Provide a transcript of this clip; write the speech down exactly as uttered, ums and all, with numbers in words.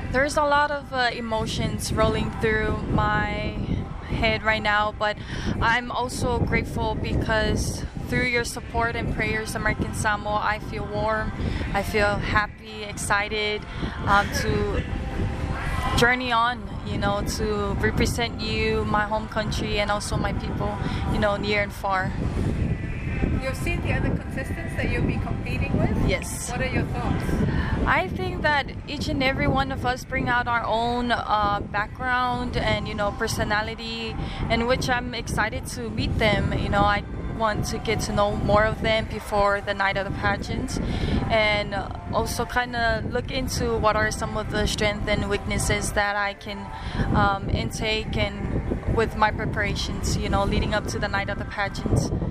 There's a lot of uh, emotions rolling through my head right now, but I'm also grateful because through your support and prayers, American Samoa, I feel warm, I feel happy, excited um, to journey on, you know, to represent you, my home country, and also my people, you know, near and far. You've seen the other contestants that you'll be competing with? Yes. What are your thoughts? I think that each and every one of us bring out our own uh, background and, you know, personality, in which I'm excited to meet them. You know, I want to get to know more of them before the night of the pageant, and also kind of look into what are some of the strengths and weaknesses that I can um, intake and with my preparations, you know, leading up to the night of the pageant.